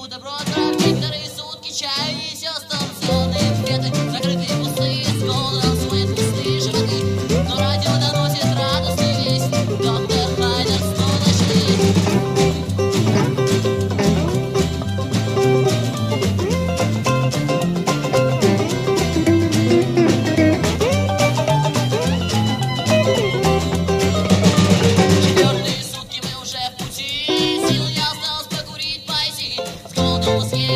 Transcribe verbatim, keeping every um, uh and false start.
добро отравить вторые сутки чаю и сестрам зеленые цветы, закрытые пустые, с голодом свои пустые животы. Но радио доносит радостную весть, доктор Хайдер снова начали. Четвертые сутки мы уже в пути, сил не осталось покурить, пойти. С голоду мы съели